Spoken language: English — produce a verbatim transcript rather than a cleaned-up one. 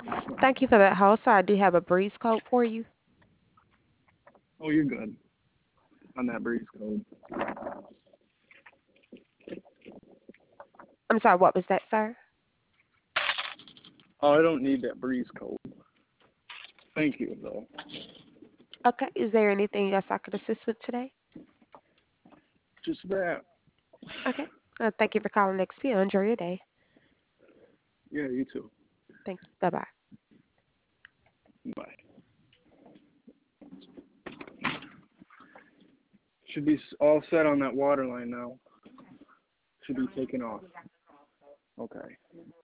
Thank you for that hold. Sir, I do have a breeze code for you. Oh, you're good on that breeze code. I'm sorry, what was that, sir? Oh, I don't need that breeze code. Thank you, though. Okay, is there anything else I could assist with today? Just that. Okay. Uh, thank you for calling X P. Enjoy your day. Yeah, you too. Thank you. Bye bye. Bye. Should be all set on that water line now. Should be taken off. Okay.